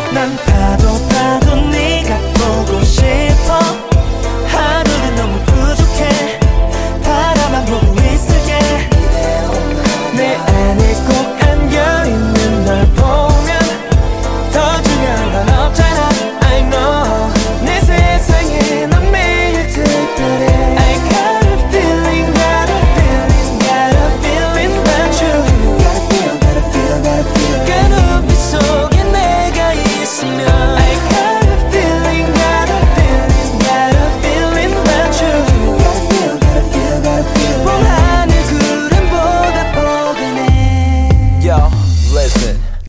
난 봐도 네가 보고 싶어. 하루는 너무 부족해. 바라만 보고 있을게. 내 안에